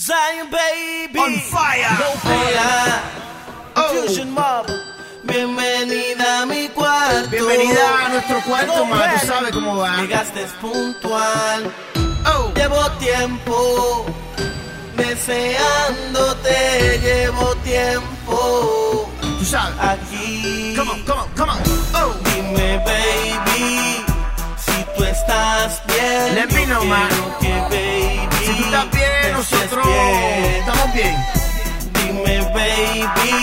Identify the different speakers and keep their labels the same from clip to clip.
Speaker 1: Zion baby,
Speaker 2: On fire.
Speaker 1: no fire.
Speaker 2: Oh.
Speaker 1: Fusion Mob, bienvenida a mi cuarto.
Speaker 2: Bienvenida a nuestro cuarto,
Speaker 1: No,
Speaker 2: ma, tú sabes cómo va.
Speaker 1: Llegaste puntual.
Speaker 2: Oh.
Speaker 1: Llevo tiempo deseándote, llevo tiempo
Speaker 2: Tú sabes.
Speaker 1: aquí.
Speaker 2: Come on, come on, come on. Oh.
Speaker 1: Dime baby, si tú estás bien.
Speaker 2: Let me know, man.
Speaker 1: Quiero que baby,
Speaker 2: Si tú estás bien,
Speaker 1: estés
Speaker 2: nosotros
Speaker 1: bien.
Speaker 2: estamos bien.
Speaker 1: Dime baby,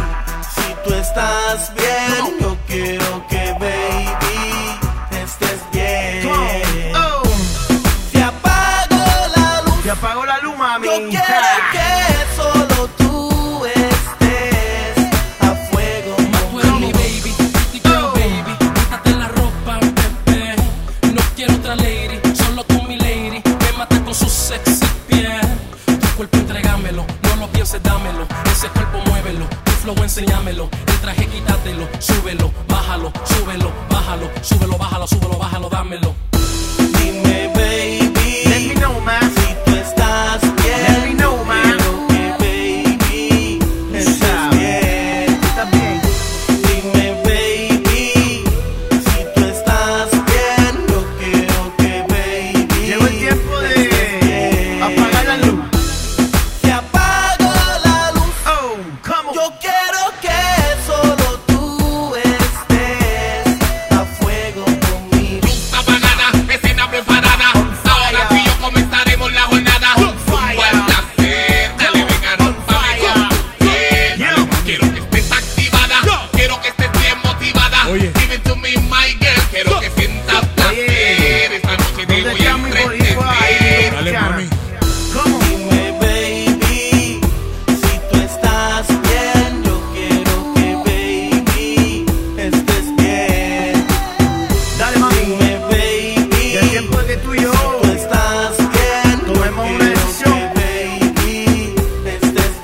Speaker 1: si tú estás bien. Yo quiero que baby estés bien.
Speaker 2: Come on. Oh.
Speaker 1: Se apagó la luz.
Speaker 2: Te apago la luz, mami.
Speaker 1: Yo quiero que solo tú estés a fuego.
Speaker 3: Tú eres mi baby, pretty girl baby. Quítate la ropa, bebé. No quiero otra lady, solo tú mi lady. Me mata con su sexy piel. Tu cuerpo entrégamelo, no lo pienses, dámelo. Ese cuerpo muévelo, tu flow enséñamelo. El traje quítatelo, súbelo, bájalo, súbelo, bájalo, súbelo, bájalo, súbelo, bájalo, dámelo.
Speaker 1: Dime baby,
Speaker 2: Let me know, man.
Speaker 1: si tú estás bien.
Speaker 2: Let me know, man.
Speaker 1: Quiero que baby estés bien.
Speaker 2: Tú estás bien.
Speaker 1: Dime baby, si tú estás bien. Yo quiero que baby
Speaker 2: Llegó el tiempo
Speaker 1: estés
Speaker 2: de
Speaker 1: bien.
Speaker 2: apagar la luz.
Speaker 1: Se apagó la luz.
Speaker 2: Oh, come on.
Speaker 1: Yo quiero que solo tú estés a fuego conmigo.
Speaker 4: Apagada, escena preparada. Ahora sí yo comenzaremos la jornada. Rumbo al placer, dale, venga, rómpame con tu piel.
Speaker 2: Yeah.
Speaker 4: Quiero que estés activada, quiero que estés bien motivada. Give it to me, my girl, quiero que sientas placer. Esta noche te
Speaker 2: ¿Dónde
Speaker 4: voy a
Speaker 2: está mi boricua ahí,
Speaker 4: entretener.
Speaker 2: dominicana? Come on.
Speaker 1: Dime baby, si tú estás bien. Yo quiero que baby estés bien.
Speaker 2: Dale, mami.
Speaker 1: Dime baby,
Speaker 2: Y el tiempo de que tú y yo
Speaker 1: tú estás bien. Yo
Speaker 2: tomemos una
Speaker 1: quiero
Speaker 2: decisión.
Speaker 1: que baby estés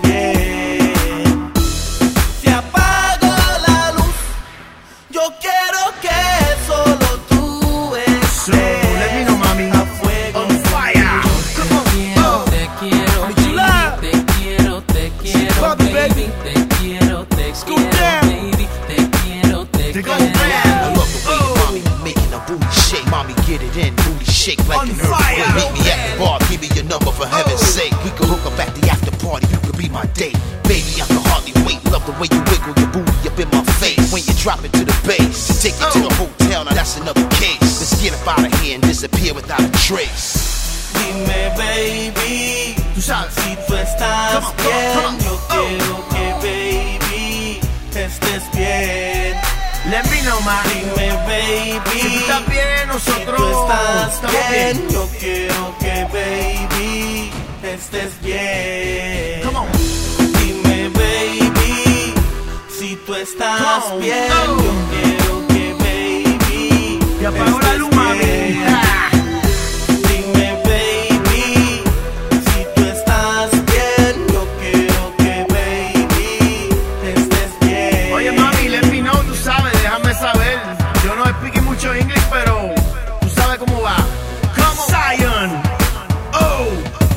Speaker 1: bien. Se apagó la luz. Yo quiero que solo tú
Speaker 2: So, let me know, mami.
Speaker 1: estés a fuego.
Speaker 2: On fire. Come on. Oh.
Speaker 3: Te quiero,
Speaker 1: Chula.
Speaker 3: baby, te quiero,
Speaker 1: Papi,
Speaker 3: baby, te quiero,
Speaker 1: Scoop down.
Speaker 3: baby, te quiero, te
Speaker 2: Te go
Speaker 3: quiero.
Speaker 2: bad.
Speaker 5: Love the way mommy making a booty shake. Mommy, get it in, booty shake like
Speaker 2: On
Speaker 5: an earthquake.
Speaker 2: fire.
Speaker 5: Meet me at the bar, give me your number for heaven's sake. We could hook up at the after party, you could be my date. Baby, I can hardly wait. Love the way you wiggle your booty up in my face. When you drop it to the bass, to take it to the hotel, now that's another case. Let's get up out of here and disappear without a trace.
Speaker 1: Dime baby,
Speaker 2: Tú sabes.
Speaker 1: si tú estás
Speaker 2: Come on,
Speaker 1: bien.
Speaker 2: come on.
Speaker 1: Yo
Speaker 2: Oh.
Speaker 1: quiero que baby estés bien.
Speaker 2: Let me know, man.
Speaker 1: Dime baby,
Speaker 2: Si tú estás bien,
Speaker 1: si tú
Speaker 2: nosotros
Speaker 1: estás
Speaker 2: estamos
Speaker 1: bien.
Speaker 2: bien.
Speaker 1: Yo quiero que baby estés bien.
Speaker 2: Come on.
Speaker 1: Dime baby, si tú estás
Speaker 2: Come on.
Speaker 1: bien.
Speaker 2: Oh.
Speaker 1: Yo quiero que baby
Speaker 2: Te apago la luz,
Speaker 1: estés
Speaker 2: mami.
Speaker 1: bien.
Speaker 2: Ah.
Speaker 1: Dime baby, si tú estás bien. Yo quiero que baby estés bien.
Speaker 2: Oye, mami, let me know, tú sabes, déjame saber. Yo no expliqué mucho inglés, pero tú sabes cómo va. Come on. Zion. Oh.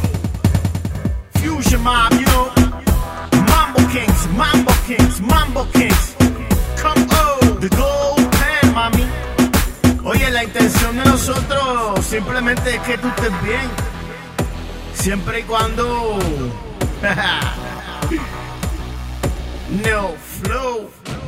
Speaker 2: Fusion Mob, you know. Mambo Kings, Mambo Kings, Mambo Kings. Come on. The gold pen, mami. Oye, la intención de nosotros simplemente es que tú estés bien. Siempre y cuando... no flow.